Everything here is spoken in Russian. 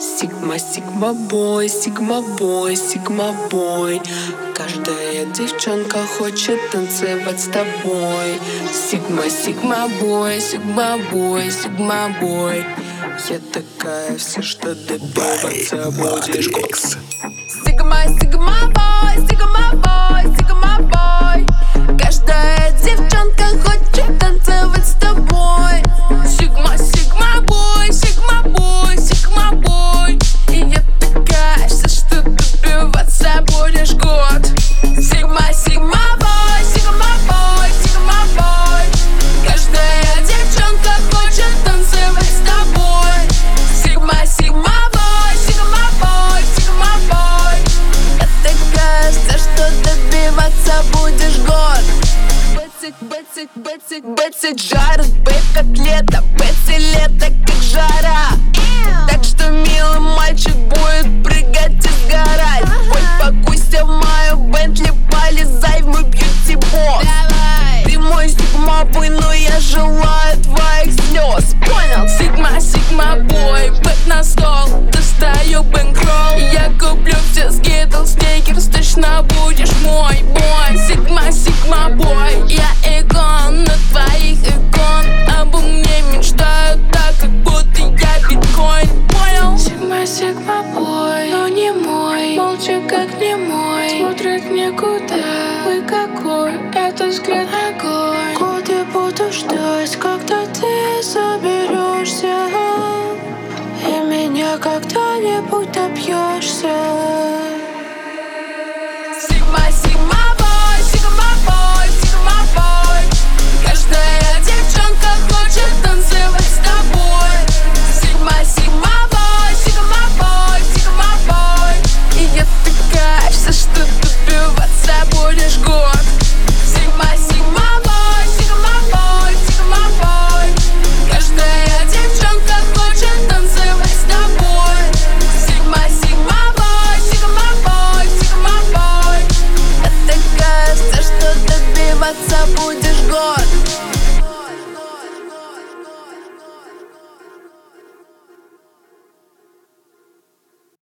Сигма, сигма бой, сигма бой, сигма бой. Каждая девчонка хочет танцевать с тобой. Сигма, сигма бой, сигма бой, сигма бой. Я такая, все, что добиваться будешь. Сигма, сигма бой, сигма бой, сигма бой. Каждая девчонка хочет танцевать с тобой. Сигма, сигма бой, сигма бой, сигма бой. И я такая, все, что добиваться будешь год. Сигма, сигма бой, сигма бой, сигма бой. Каждая девчонка хочет танцевать с тобой. Сигма, сигма бой, сигма бой, сигма бой. Я такая, все, что добиваться будешь год. Бетсик жарит, бэт лето, бетси лето, как жара. Так что милый мальчик будет прыгать и сгорать. Ой, покуйся в мою Бентли, полезай в мой бьюти-бокс. Ты мой сигма-бой, но я желаю твоих слез. Понял? Сигма, сигма бой, бэт на стол, достаю бэнкролл. Я куплю все скитлс, сникерс, точно будешь мой бой. Сигма, сигма бой, я икон на твоих икон. Обо мне мечтают так, как будто я биткоин. Понял? Сигма, сигма бой, но не мой. Молча, как не мой. Смотрит никуда. Ой, какой это взгляд огонь. Годы буду ждать, когда ты соберешься и меня когда-нибудь добьешься. Сигма, сигма бой, сигма бой, сигма бой. Каждая девчонка хочет танцевать с тобой. Сигма, сигма бой, сигма бой, сигма бой. И я такая, все, что добиваться будешь год. Сигма, сигма бой, сигма бой, сигма бой. Каждая девчонка хочет танцевать с тобой. Сигма, сигма бой, сигма бой, сигма бой. Я такая, все, что добиваться будешь год.